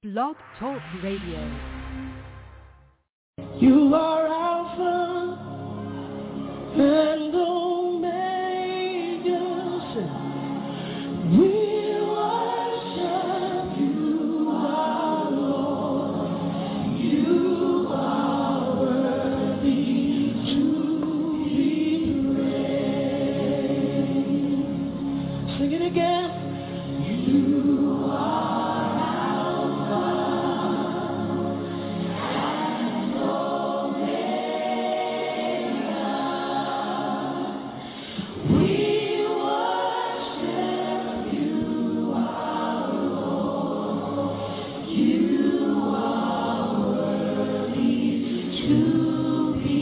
Blog Talk Radio. You are Alpha and Omega. We worship you, our Lord. You are worthy to be praised. Sing it again. You are Alpha and Omega. We worship you, our Lord. You are worthy to be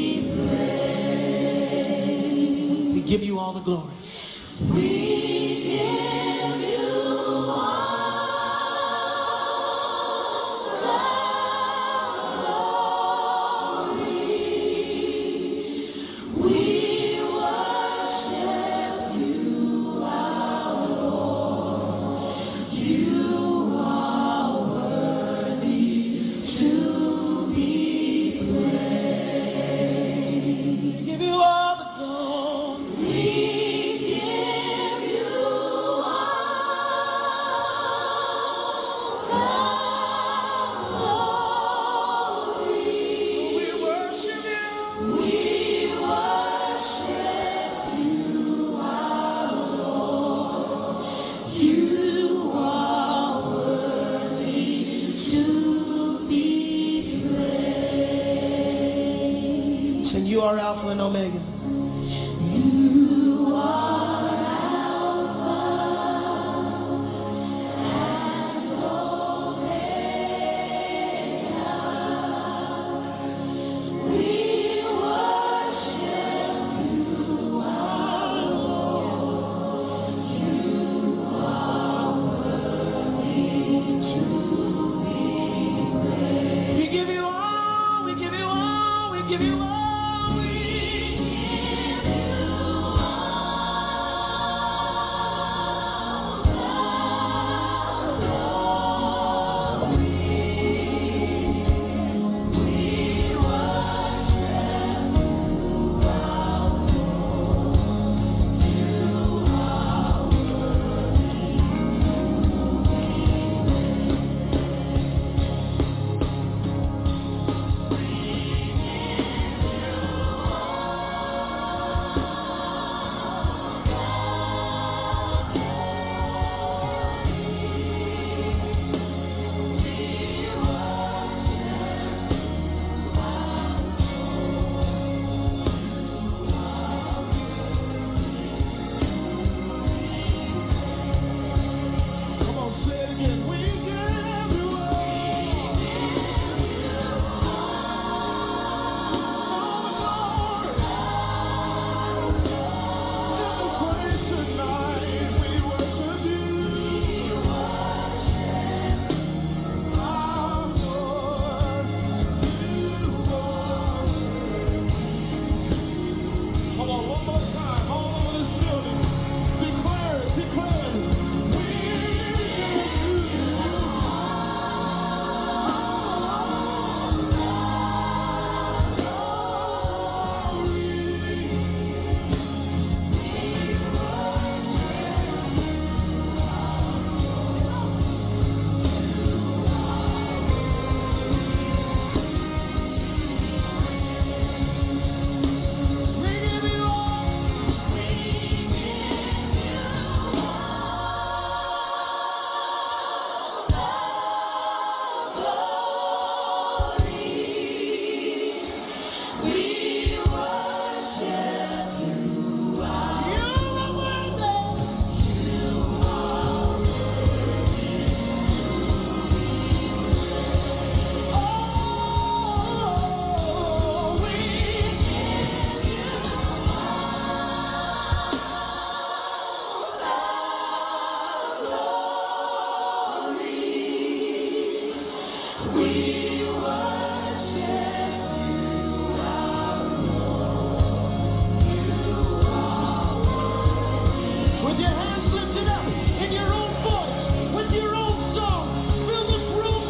praised. We give you all the glory. We give you all the glory. We worship you, our Lord. You are worthy to be praised. We give you all the glory. We give you all the glory. We worship you. We worship you, our Lord. You are worthy to be praised. And you are Alpha and Omega. You are Alpha and Omega. We worship you, our Lord. You are worthy to be praised. We give you all, we give you all, we give you all, we give you Come on, say it again. We give you all the praise tonight. We worship you, our Lord. You are. Come on, one more time, all over this building. Declare it, declare it. We give you With your hands lifted up in your own voice, with your own song, fill this room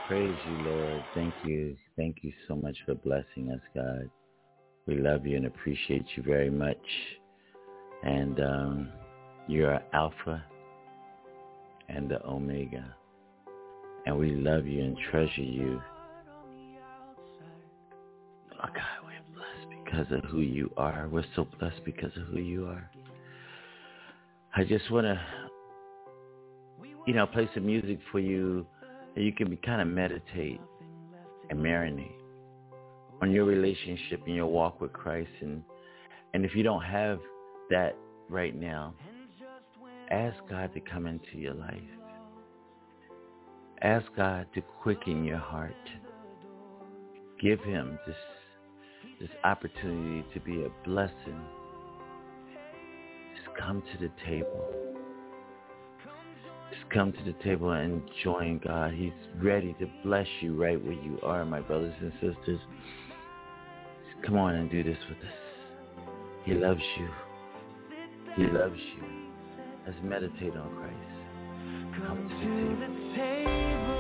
Praise you, Lord. Thank you. Thank you so much for blessing us, God. We love you and appreciate you very much. And you're Alpha and the Omega. And we love you and treasure you. Oh, God, we're blessed because of who you are. We're so blessed because of who you are. I just want to, play some music for you that you can kind of meditate and marinate on your relationship and your walk with Christ. And if you don't have that right now, ask God to come into your life. Ask God to quicken your heart. Give him this opportunity to be a blessing. Just come to the table. Just come to the table and join God. He's ready to bless you right where you are, my brothers and sisters. Just come on and do this with us. He loves you. He loves you. Let's meditate on Christ. Come to the table.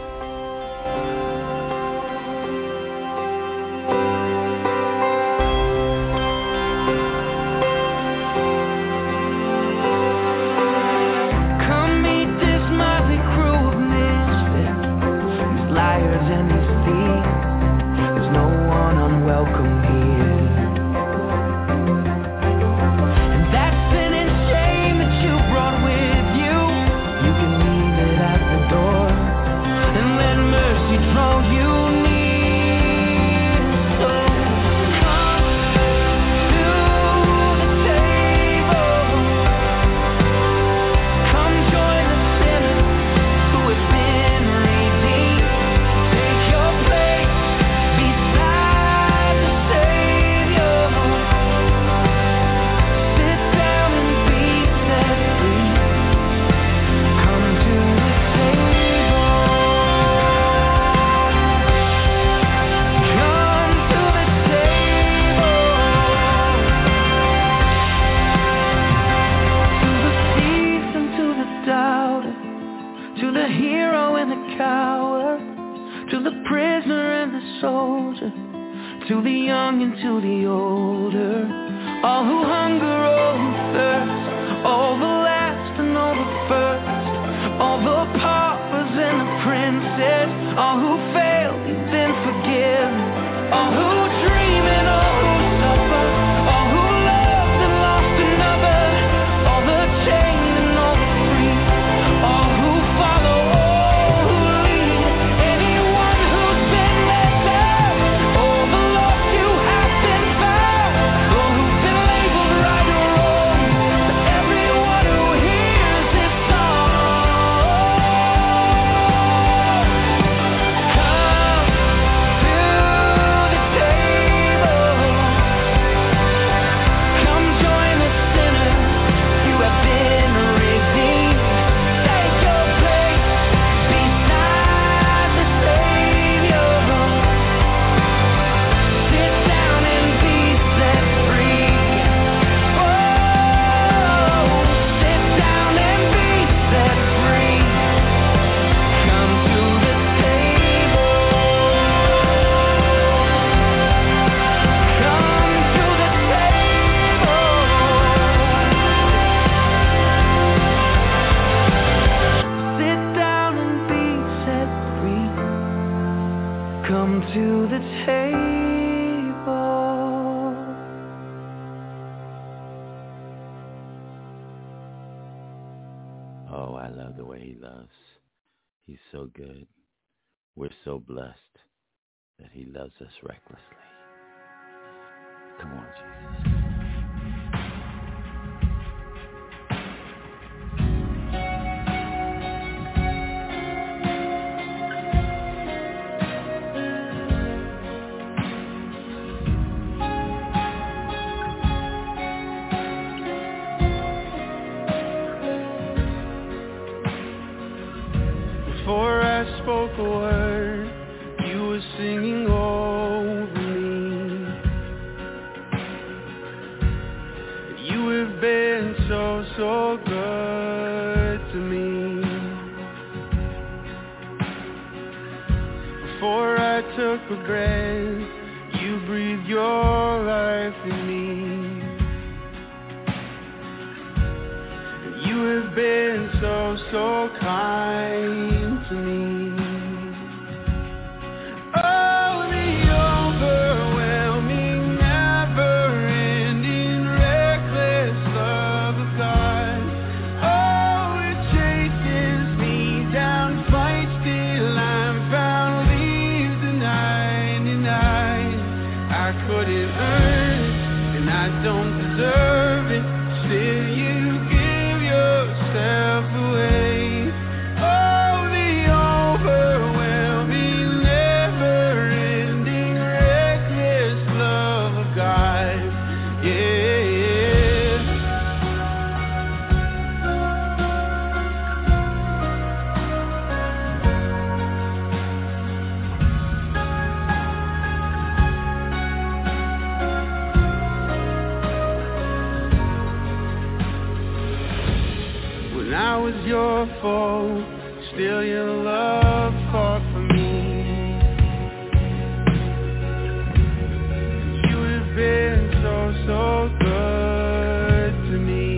To the young and to the older, all who hunger, all who thirst, all the last and all the first, all the paupers and the princes, all who failed, you've been forgiven, all who dream and all who suffer, all who loved and lost another, all the chained and all the free, all who follow, all who lead, anyone who's been let down, all the lost you have been found, all who've been labeled right or wrong, to everyone who hears this song, come to the table, come join the sinners, you have been redeemed, take your place beside the Savior, sit down and be set free, oh, sit down and be set free, come to the table, come to the table, sit down and be set free, come to the table. Oh, I love the way he loves. He's so good. We're so blessed that he loves us recklessly. Come on, Jesus. Before I spoke a word, you were singing over me. Before I took a breath, you breathed your life in me. You have been so kind to me. Oh, the overwhelming, never-ending, reckless love of God. Oh, it chases me down, fights till I'm found, leaves the 99. I couldn't earn it, and I don't deserve it. Still, you give yourself away. Oh, the overwhelming, never-ending, reckless love of God. Yeah. When I was your foe, still your love fought for me. You have been so good to me.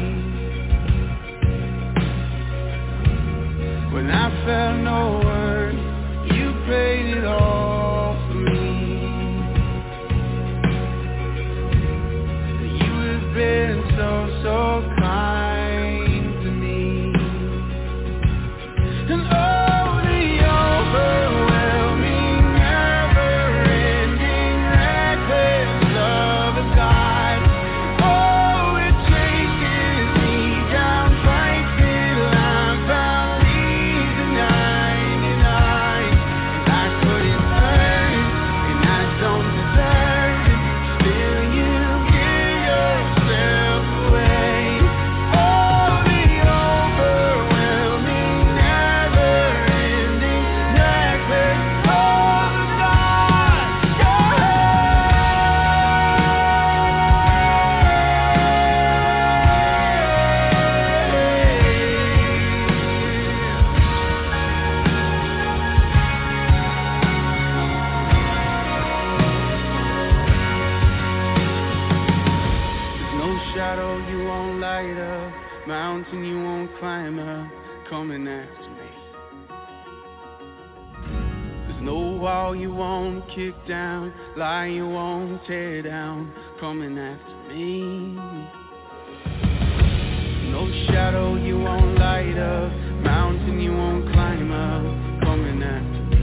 When I felt no worth, you paid it all for me. You have been so kind to me. And oh, the overwhelming, never-ending, reckless love of God. Oh, it chases me down, fights till I'm found, leaves the 99. And I couldn't earn it, and I don't deserve it. Still, you give yourself away. Oh, the overwhelming, never-ending, reckless love of God. There's no shadow you won't light up, mountain you won't climb up, coming after me. There's no wall you won't kick down, lie you won't tear down, coming after me. No shadow you won't light up, mountain you won't climb up, coming after me.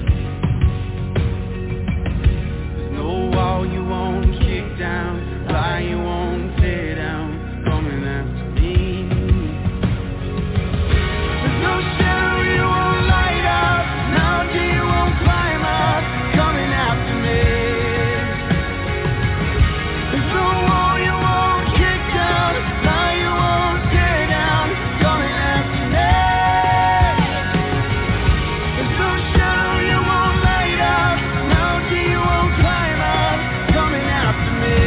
There's no wall you won't kick down, lie you won't tear down, coming after me. There's no shadow you won't light up, mountain you won't climb up, coming after me. There's no wall you won't kick down, lie you won't tear down, coming after me. There's no shadow you won't light up, mountain you won't climb up, coming after me.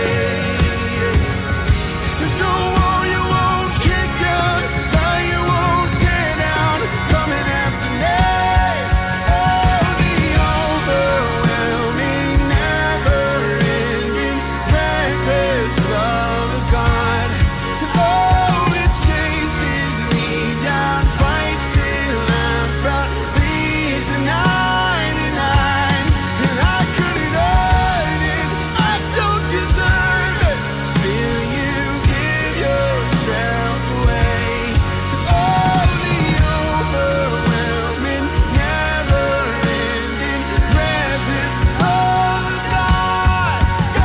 There's no wall you won't kick down, lie you won't tear down, coming after me. Oh, the overwhelming, never-ending, reckless love of God. Oh, it chases me down, fights till I'm found, leaves the 99. And I couldn't earn it, I don't deserve it. Still, you give yourself away. Oh, the overwhelming, never-ending, reckless love of God. Go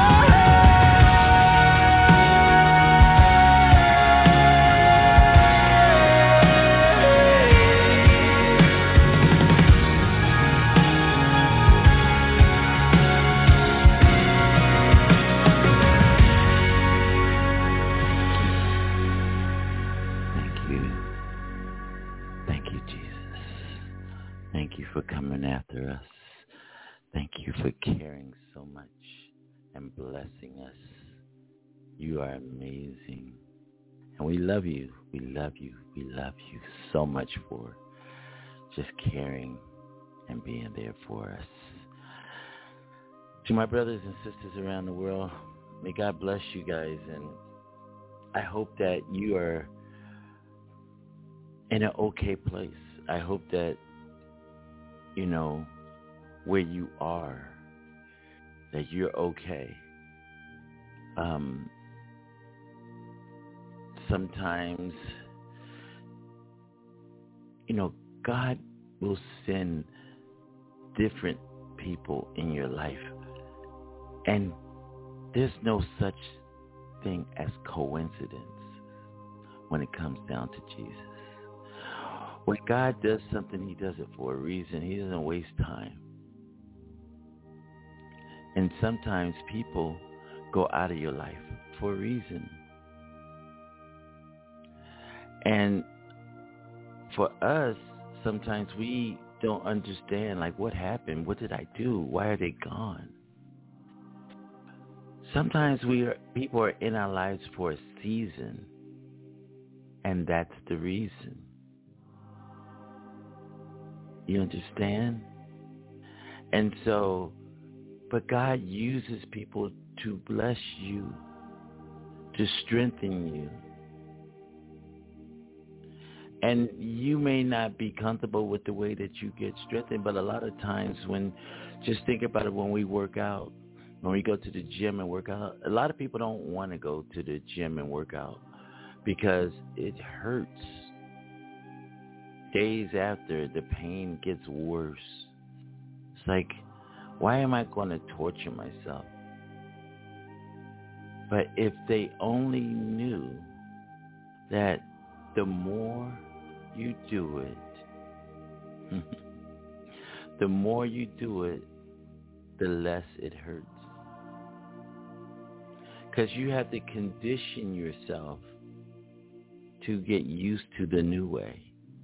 Thank you. Thank you, Jesus. Thank you for coming after us. Thank you for caring so much and blessing us. You are amazing. And we love you. We love you. We love you so much for just caring and being there for us. To my brothers and sisters around the world, may God bless you guys, and I hope that you are in an okay place. I hope that, where you are, that you're okay. Sometimes, God will send different people in your life, and there's no such thing as coincidence when it comes down to Jesus. When God does something, he does it for a reason. He doesn't waste time. And sometimes people go out of your life for a reason. And for us, sometimes we don't understand, like, what happened? What did I do? Why are they gone? Sometimes people are in our lives for a season, and that's the reason. You understand? And so, but God uses people to bless you, to strengthen you. And you may not be comfortable with the way that you get strengthened, but a lot of times just think about it, when we work out, when we go to the gym and work out, a lot of people don't want to go to the gym and work out because it hurts. Days after, the pain gets worse. It's like, why am I going to torture myself? But if they only knew that the more you do it, the more you do it, the less it hurts. Because you have to condition yourself to get used to the new way.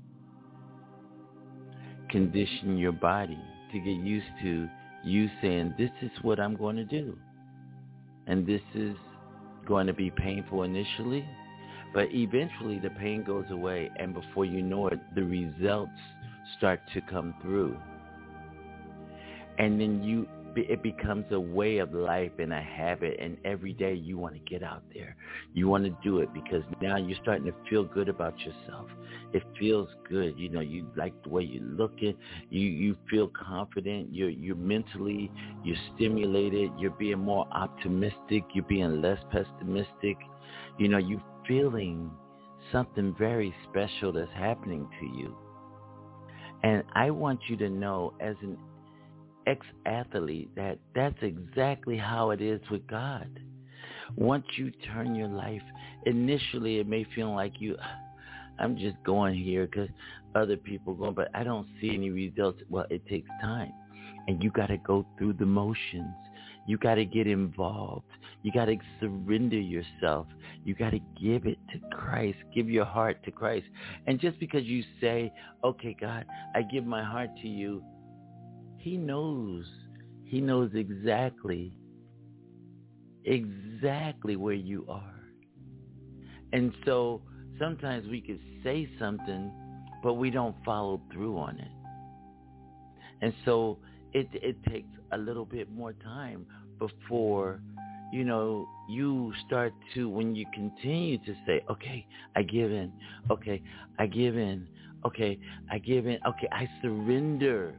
Condition your body to get used to you saying, this is what I'm going to do. And this is going to be painful initially, but eventually the pain goes away, and before you know it, the results start to come through. And then it becomes a way of life and a habit, and every day you want to get out there. You want to do it because now you're starting to feel good about yourself. It feels good. You like the way you're looking. You feel confident. You're mentally, you're stimulated. You're being more optimistic. You're being less pessimistic. You're feeling something very special that's happening to you. And I want you to know, as an ex-athlete, that's exactly how it is with God. Once you turn your life, initially it may feel like I'm just going here because other people going, but I don't see any results. Well, it takes time, and you got to go through the motions. You got to get involved. You got to surrender yourself. You got to give it to Christ. Give your heart to Christ. And just because you say, okay, God, I give my heart to you, He knows exactly where you are. And so sometimes we could say something, but we don't follow through on it. And so it takes a little bit more time before, you start to, when you continue to say, okay, I give in. Okay, I give in. Okay, I give in. Okay, I surrender.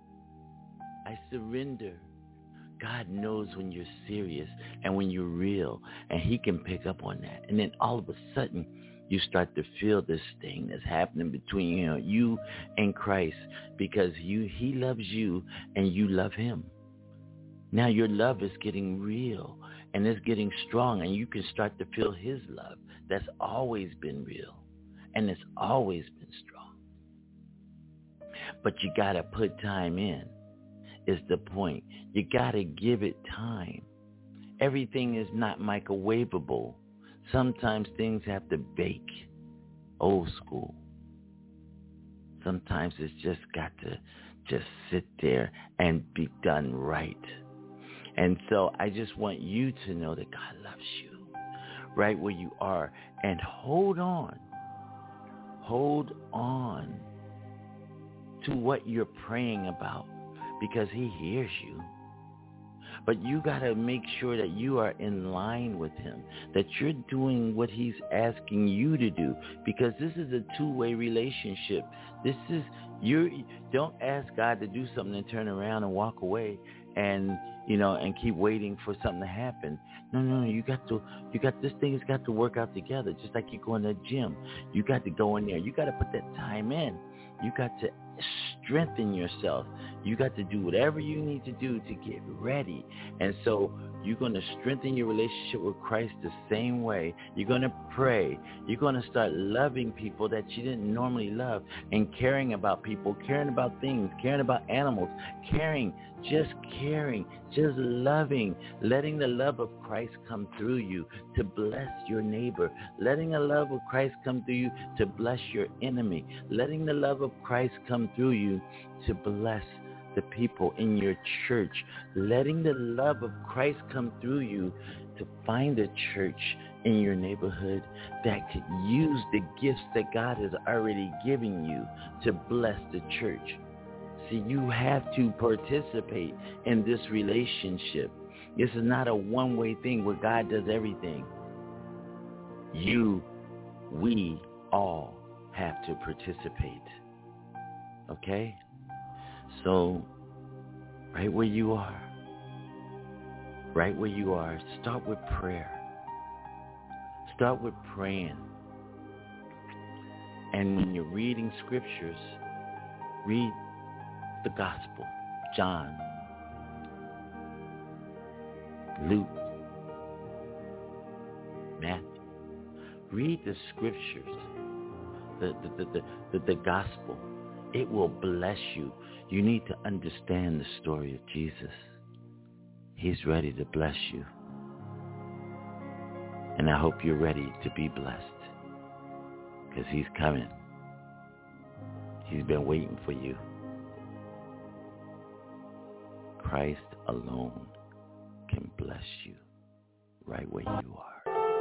God knows when you're serious and when you're real, and He can pick up on that. And then all of a sudden, you start to feel this thing that's happening between you and Christ, because He loves you and you love Him. Now your love is getting real and it's getting strong, and you can start to feel His love that's always been real and it's always been strong. But you got to put time in. Is the point. You got to give it time. Everything is not microwavable. Sometimes things have to bake. Old school. Sometimes it's just got to just sit there and be done right. And so I just want you to know that God loves you right where you are. And hold on to what you're praying about because he hears you. But you got to make sure that you are in line with him, that you're doing what he's asking you to do, because this is a two-way relationship. Don't ask God to do something and turn around and walk away and keep waiting for something to happen. No, this thing has got to work out together, just like you go in the gym. You got to go in there. You got to put that time in. You got to strengthen yourself. You got to do whatever you need to do to get ready. And so you're going to strengthen your relationship with Christ the same way. You're going to pray. You're going to start loving people that you didn't normally love, and caring about people, caring about things, caring about animals, just loving, letting the love of Christ come through you to bless your neighbor, letting the love of Christ come through you to bless your enemy, letting the love of Christ come through you to bless the people in your church, letting the love of Christ come through you to find a church in your neighborhood that could use the gifts that God has already given you to bless the church. See, you have to participate in this relationship. This is not a one-way thing where God does everything. We all have to participate. Okay? So, right where you are, start with prayer. Start with praying. And when you're reading scriptures, read the gospel, John, Luke, Matthew. Read the scriptures, the gospel. It will bless you. You need to understand the story of Jesus. He's ready to bless you. And I hope you're ready to be blessed, because he's coming. He's been waiting for you. Christ alone can bless you right where you are.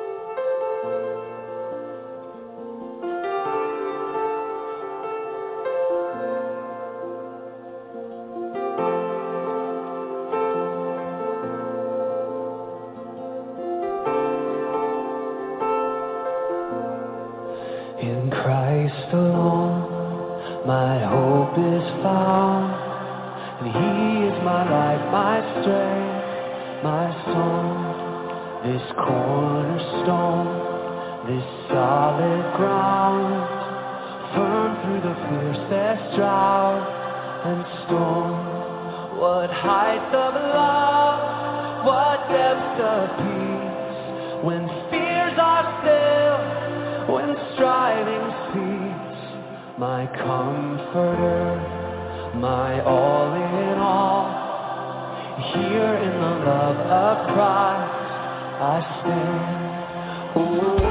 In Christ alone, my hope is found, and he is my life, my strength, my song, this cornerstone, this solid ground, firm through the fiercest drought and storm. What heights of love, what depths of peace, when fears are still, when striving cease, my comforter, my all in all. Here in the love of Christ I stand. Oh,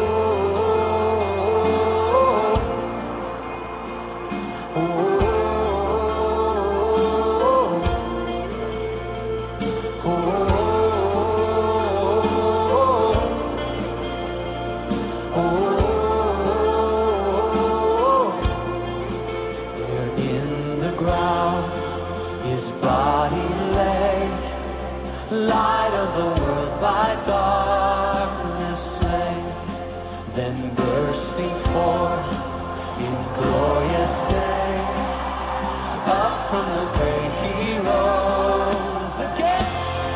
light of the world by darkness slain, then bursting forth in glorious day, up from the grave he rose again.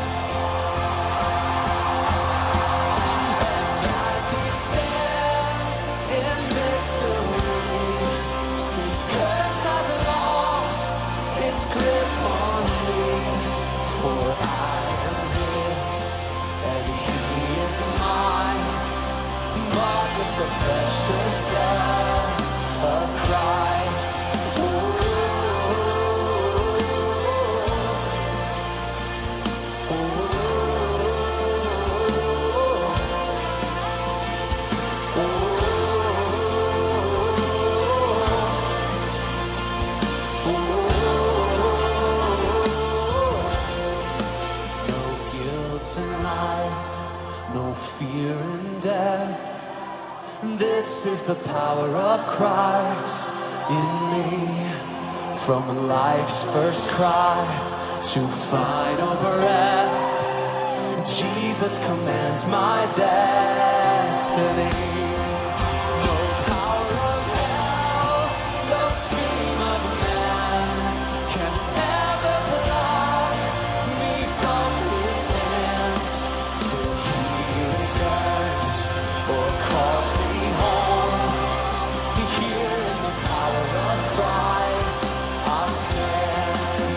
And as he stands in victory, his curse has lost its grip on me, for I the precious blood of Christ. No guilt in life, no fear in death. This is the power of Christ in me. From life's first cry to final breath, Jesus commands my destiny. No power of hell, no scheme of man can ever block me from His hand. Till He returns or calls me home, here in the power of Christ I stand.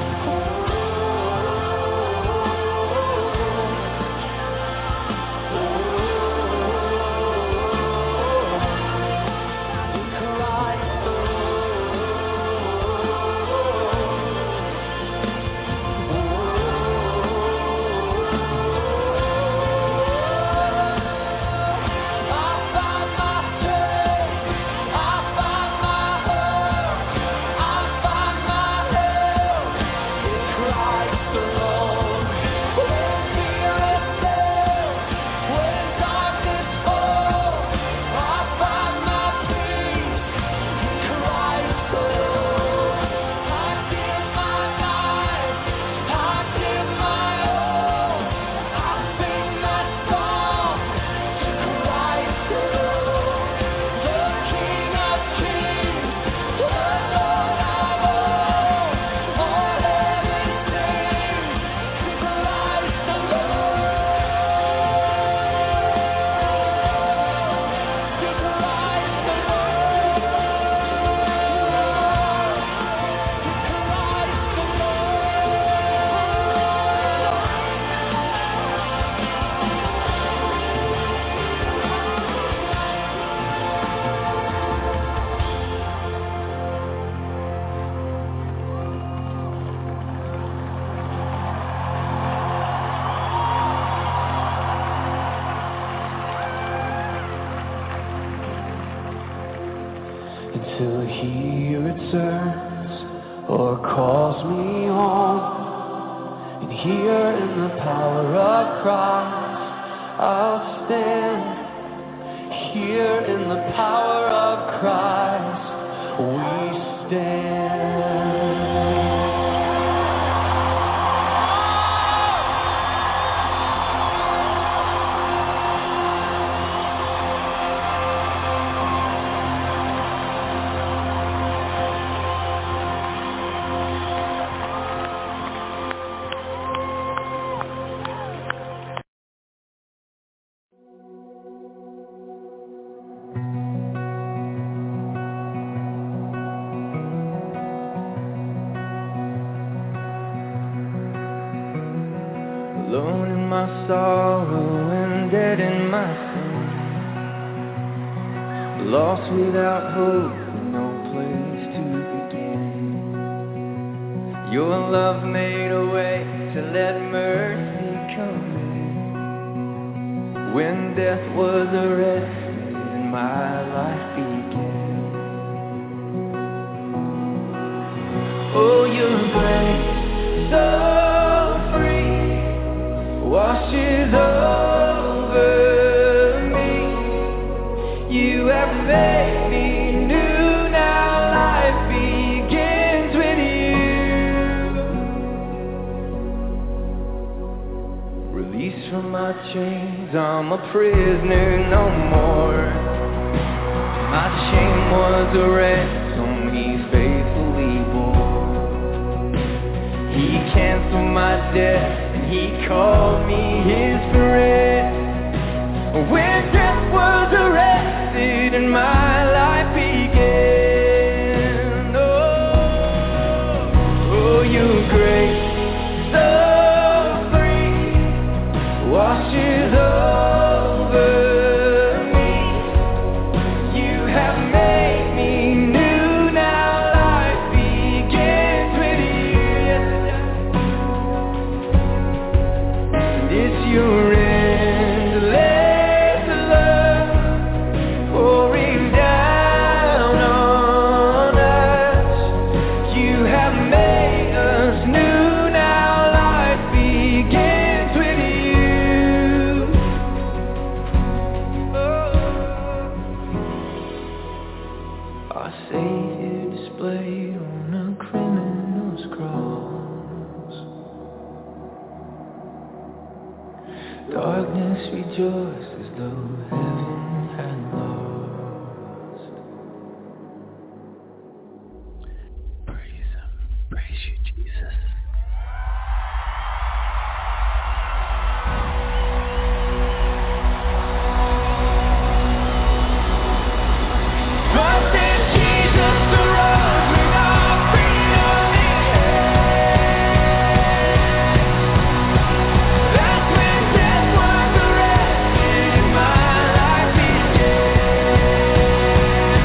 Until He returns or calls me home, and here in the power of Christ I'll stand. Here in the power of Christ we stand. Alone in my sorrow and dead in my sin, lost without hope, no place to begin. Your love made a way to let mercy come in. When death was arrested and my life began. Oh, your grace, so washes over me. You have made me new, now life begins with you. Released from my chains, I'm a prisoner no more. My shame was a ransom He faithfully bore. He canceled my debt, He called me His friend. When death was arrested and my life began. Oh, your grace so free washes over me. You have made me new, now life begins with you. Yes, it's your endless Darkness rejoiced as though heaven had lost. Praise Him. Praise you, Jesus. But then Jesus arose with all freedom in hand. That's when death was arrested and my life began.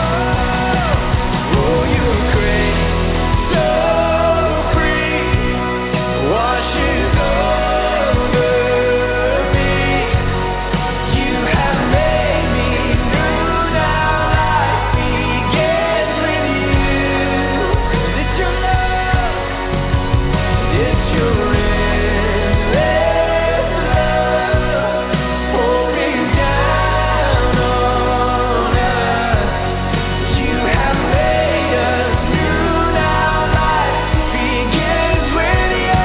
Oh, you were great, so free, washes over me. You have made me new now. Life begins with you. It's your love. It's your endless love pouring down on us. You have made us new now. Life begins with you.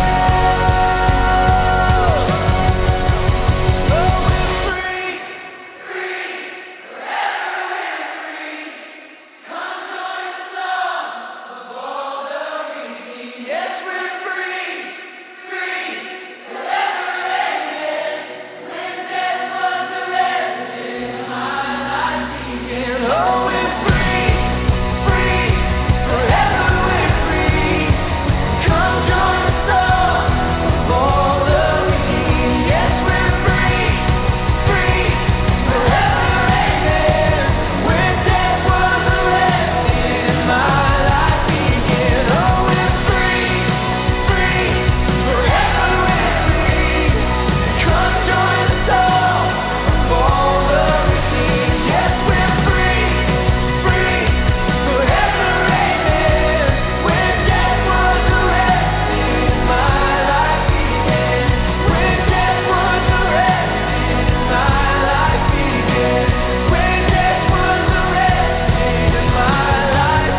Oh, we're free, free, forever we're free. Come join the song of all the redeemed. Yes, we're free, free, forever amen. When death was arrested, my life began. Oh, we're free, free, forever we're free. Come join the song of all the redeemed. Yes, we're free, free, forever amen. When death was arrested, my life began. Oh, we're free, free, forever we're free. Come join the song of all the redeemed. Yes, we're free, free, forever amen. When death was arrested, my life began. When death was arrested, my life began. When death was arrested, my life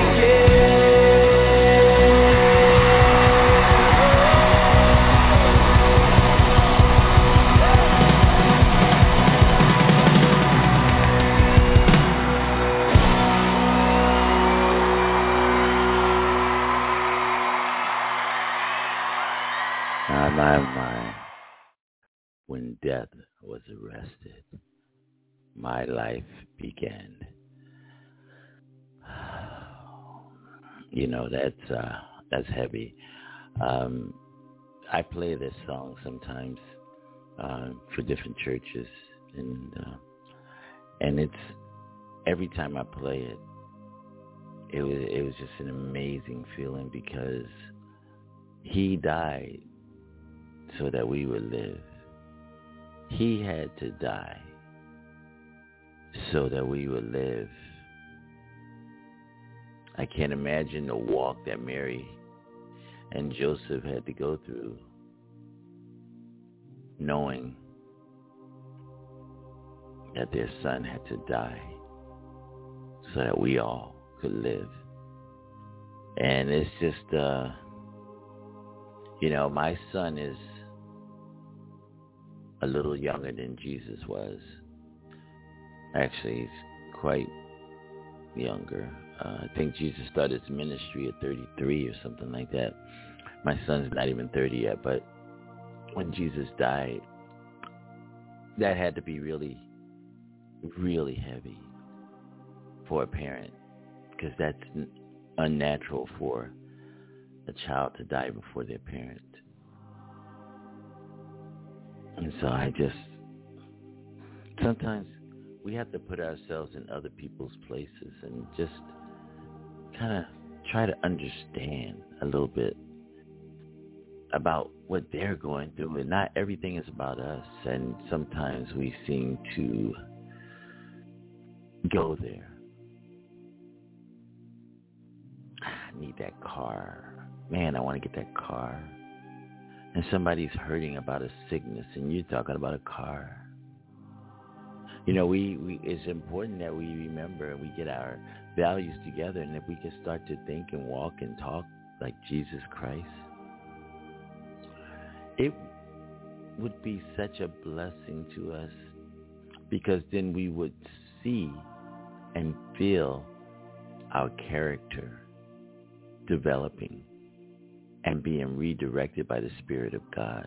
My. When death was arrested, my life began. You know, that's heavy. I play this song sometimes for different churches, and it's every time I play it, it was just an amazing feeling because He died so that we would live. He had to die so that we would live. I can't imagine the walk that Mary and Joseph had to go through, knowing that their son had to die so that we all could live. And it's just, my son is a little younger than Jesus was. Actually, he's quite younger. I think Jesus started his ministry at 33 or something like that. My son's not even 30 yet, but when Jesus died, that had to be really, really heavy for a parent, because that's unnatural for a child to die before their parent. And so sometimes we have to put ourselves in other people's places and just kind of try to understand a little bit about what they're going through. And not everything is about us. And sometimes we seem to go there. I need that car. Man, I want to get that car. And somebody's hurting about a sickness, and you're talking about a car. It's important that we remember and we get our values together, and if we can start to think and walk and talk like Jesus Christ, would be such a blessing to us, because then we would see and feel our character developing and being redirected by the Spirit of God.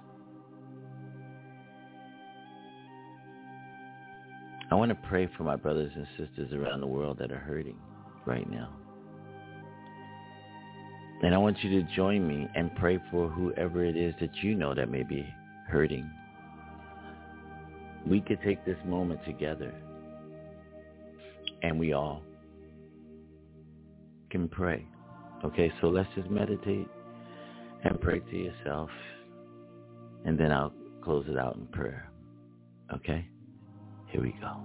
I want to pray for my brothers and sisters around the world that are hurting right now. And I want you to join me and pray for whoever it is that you know that may be hurting. We could take this moment together, and we all can pray. Okay, so let's just meditate and pray to yourself, and then I'll close it out in prayer. Okay? Here we go.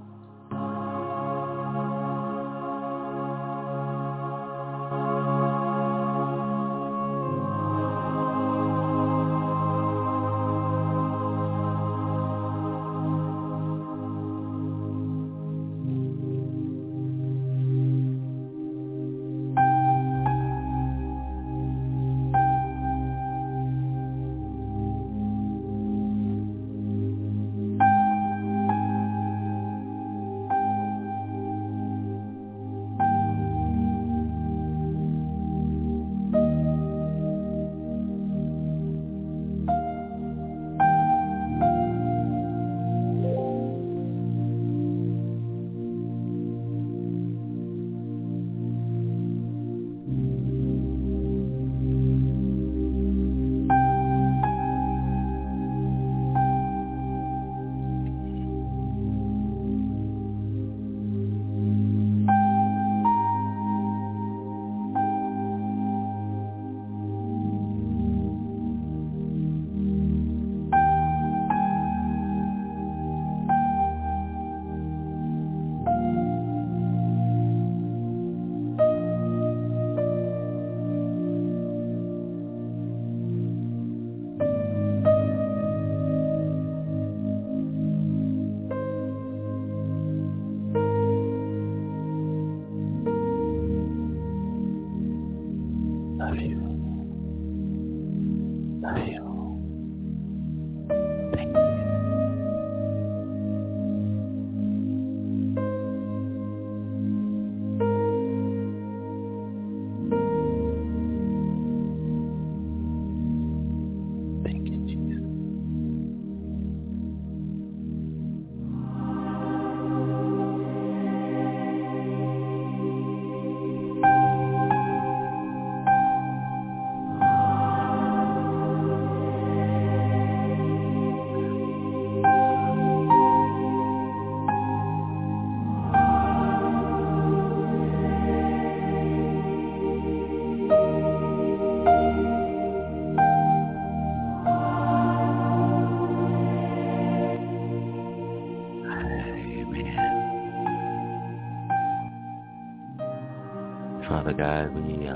Father God,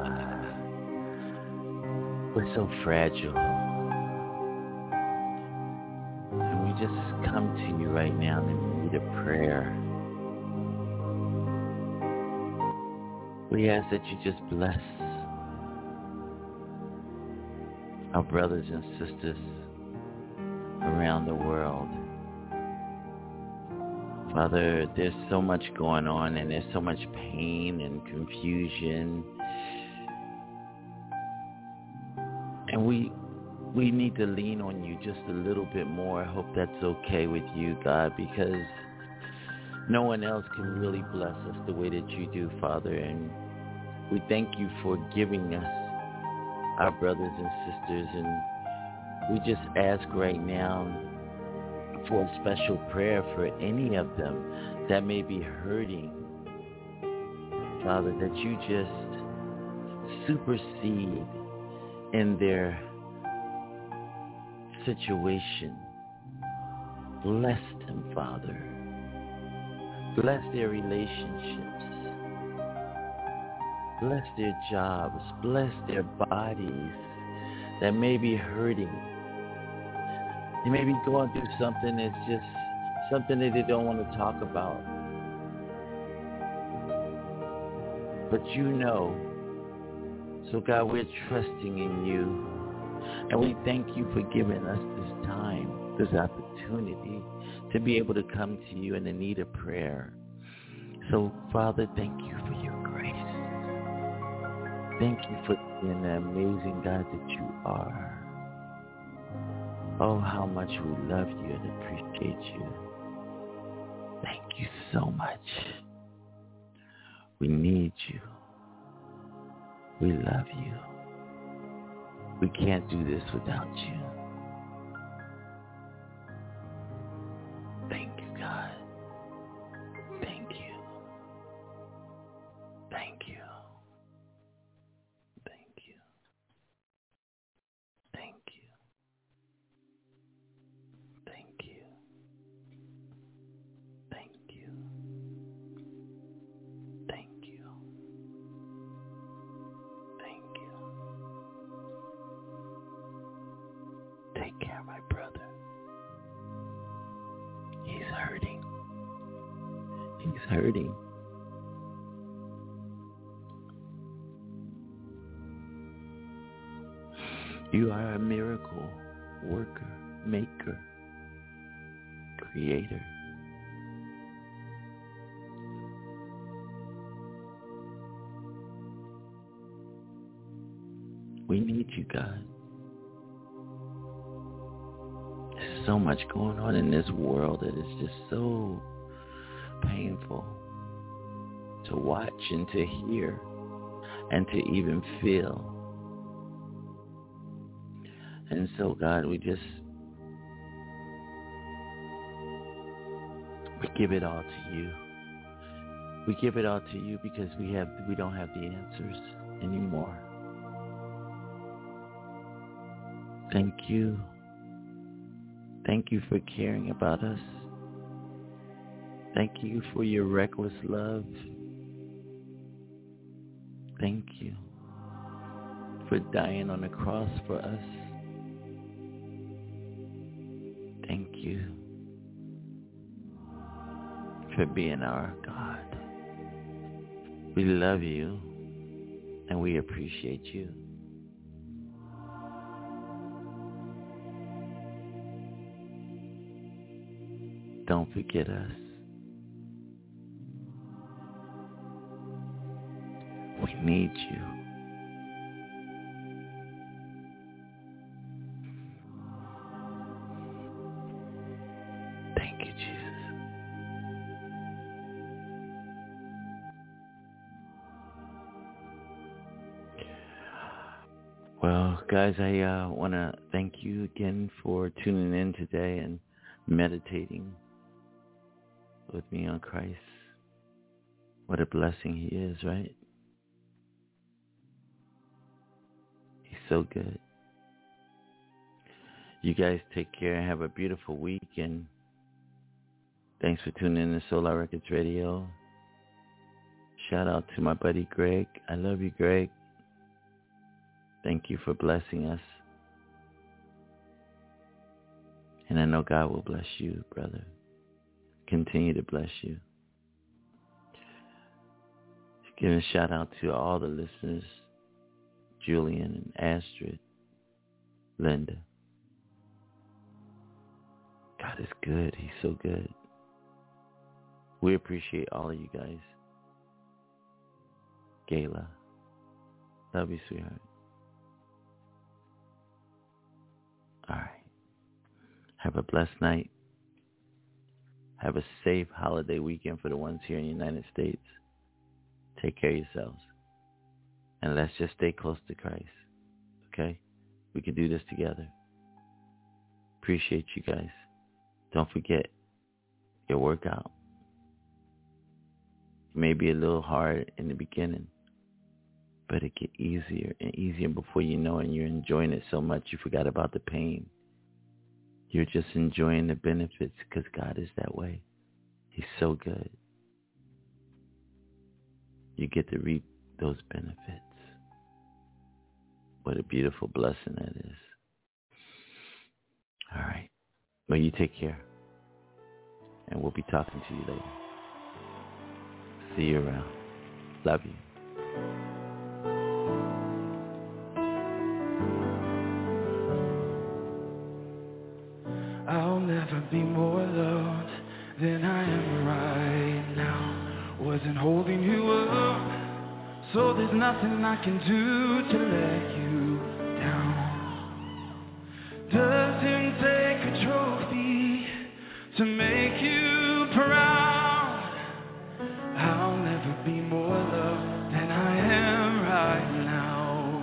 we're so fragile. And we just come to you right now in need of prayer. We ask that you just bless our brothers and sisters around the world. Father, there's so much going on, and there's so much pain and confusion. And we need to lean on you just a little bit more. I hope that's okay with you, God, because no one else can really bless us the way that you do, Father. And we thank you for giving us our brothers and sisters. And we just ask right now for a special prayer for any of them that may be hurting. Father, that you just supersede in their situation. Bless them, Father. Bless their relationships. Bless their jobs. Bless their bodies that may be hurting. They may be going through something that's just something that they don't want to talk about. But you know. So God, we're trusting in you. And we thank you for giving us this time. this opportunity to be able to come to you in the need of prayer. So, Father, thank you for your grace. Thank you for being the amazing God that you are. Oh, how much we love you and appreciate you. Thank you so much. We need you. We love you. We can't do this without you. Thank you, God. Thank you. Thank you. Thank you. Thank you. Thank you. Thank you. Thank you. Thank you. Take care of my brother. He's hurting. He's hurting. You are a miracle worker, maker, creator. We need you, God. There's so much going on in this world that is just so painful to watch and to hear and to even feel. And so, God, we give it all to you. We give it all to you because we don't have the answers anymore. Thank you. Thank you for caring about us. Thank you for your reckless love. Thank you for dying on the cross for us. Thank you for being our God. We love you and we appreciate you. Don't forget us. We need you. Thank you, Jesus. Well, guys, I want to thank you again for tuning in today and meditating with me on Christ. What a blessing he is, right? He's so good. You guys take care and have a beautiful week, and thanks for tuning in to Solar Records Radio. Shout out to my buddy Greg. I love you, Greg. Thank you for blessing us. And I know God will bless you, brother. Continue to bless you. Give a shout out to all the listeners, Julian and Astrid, Linda. God is good. He's so good. We appreciate all of you guys. Gayla, love you, sweetheart. All right. Have a blessed night. Have a safe holiday weekend for the ones here in the United States. Take care of yourselves. And let's just stay close to Christ. Okay? We can do this together. Appreciate you guys. Don't forget your workout. It may be a little hard in the beginning, but it gets easier and easier before you know it, and you're enjoying it so much you forgot about the pain. You're just enjoying the benefits because God is that way. He's so good. You get to reap those benefits. What a beautiful blessing that is. All right. Well, you take care. And we'll be talking to you later. See you around. Love you. I never be more loved than I am right now. Wasn't holding you up, so there's nothing I can do to let you down. Doesn't take a trophy to make you proud. I'll never be more loved than I am right now.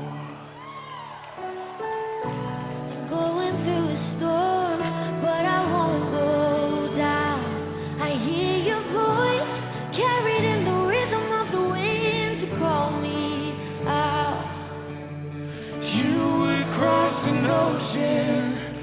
Going through a storm, but I won't go down. I hear your voice carried in the rhythm of the wind to call me out. You would cross an ocean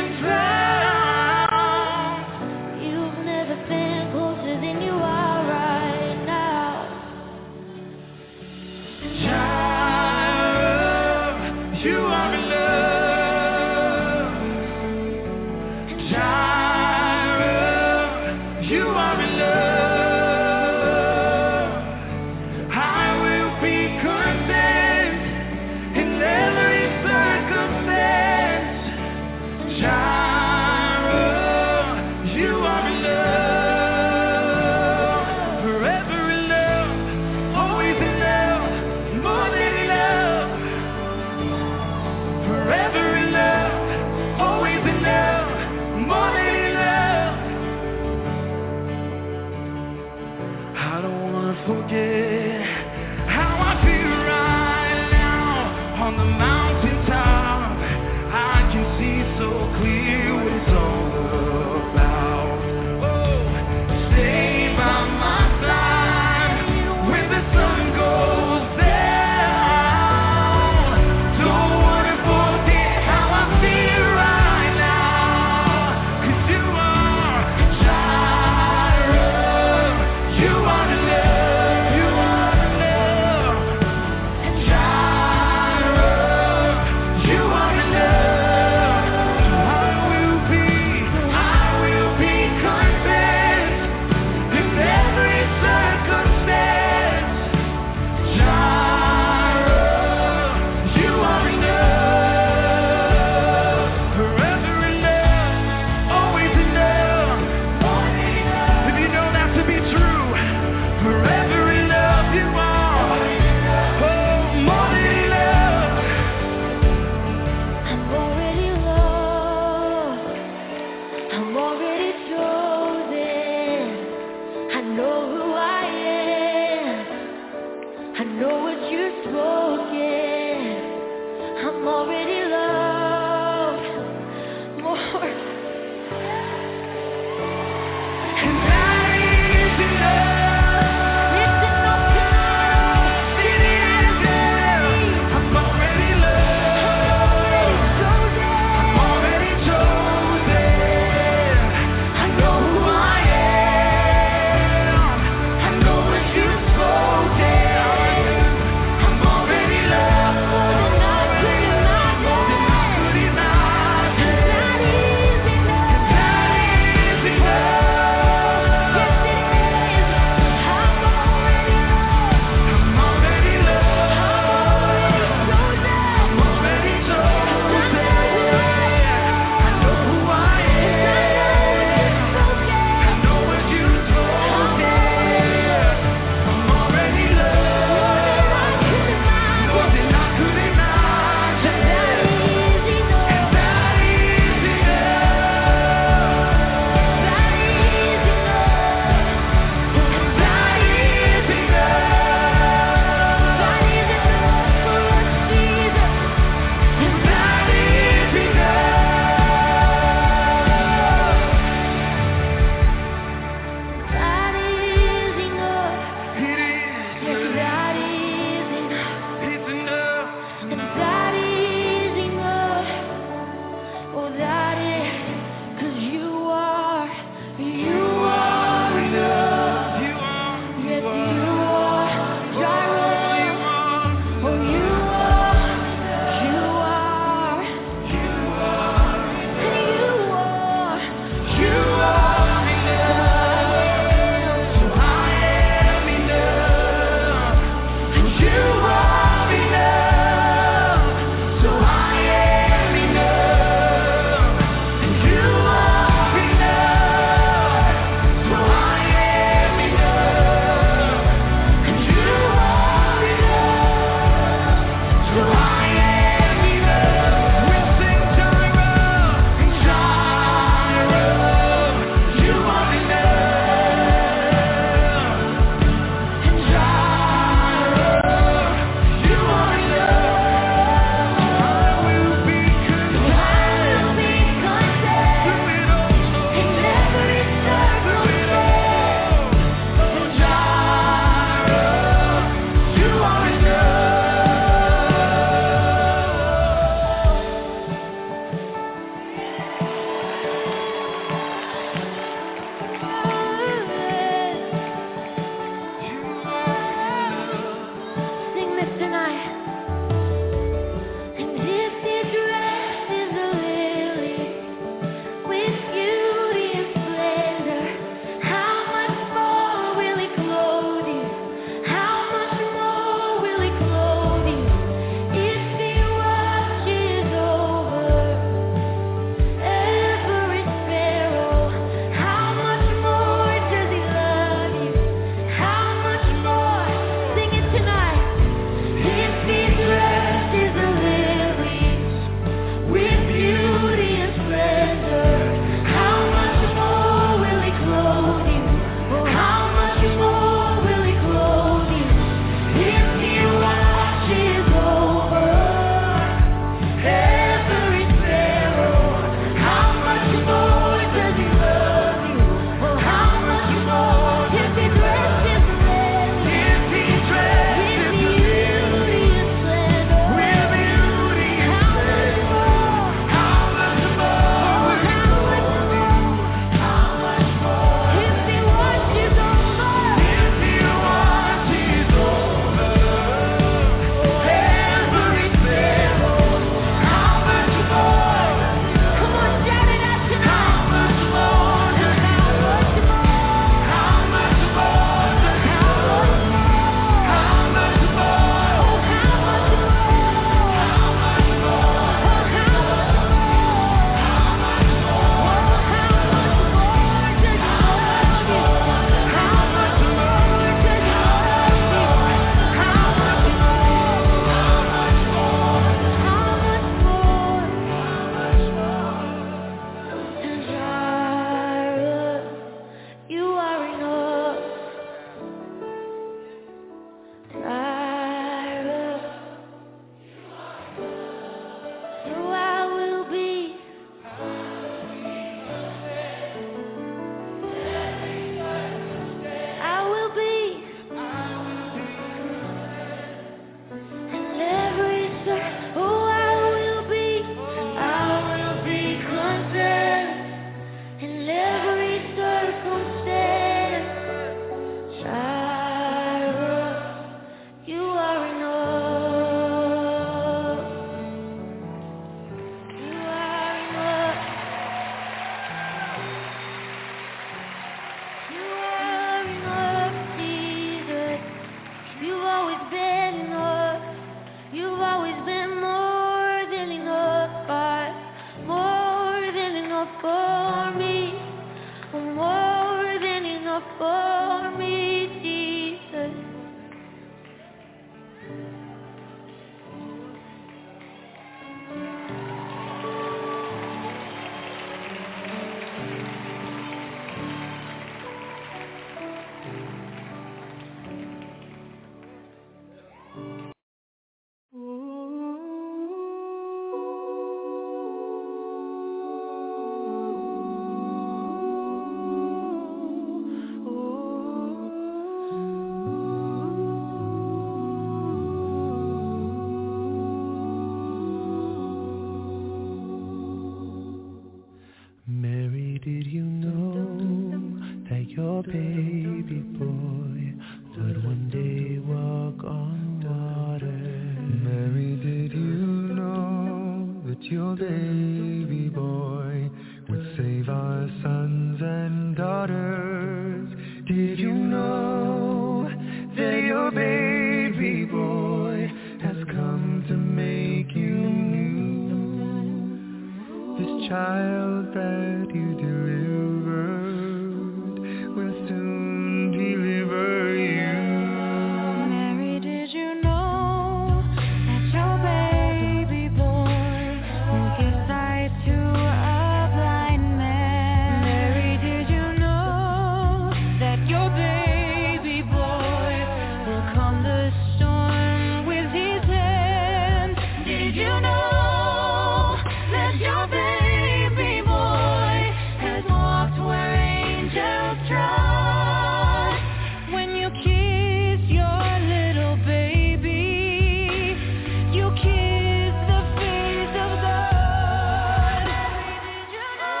baby boy would save our sons and daughters. Did you know that your baby boy has come to make you new? This child that you delivered will soon deliver you. Mary, did you know that your baby boy will give sight to a blind man? Mary, did you know that your baby boy will calm the storm with his hand? Did you know that your baby boy has walked where angels trod? When you kiss your little baby, you kiss the face of God. Did you know?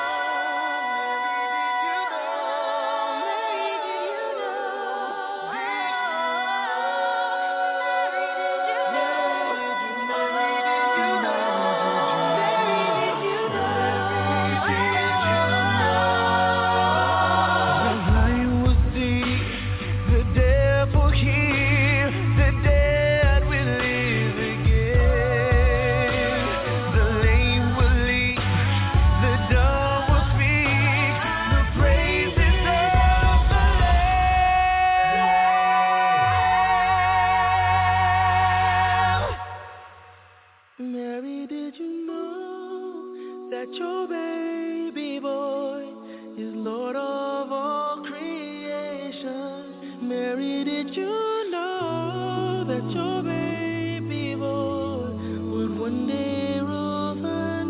Mary, did you know? The blind will see, the deaf will hear, the dead will live again. The lame will leap, the dumb will speak, the praises of the Lamb. Mary, did you know that your baby boy is Lord of all creation? Mary, did you know that your baby boy would one day rule the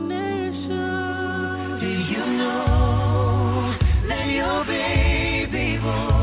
nation? Do you know that your baby boy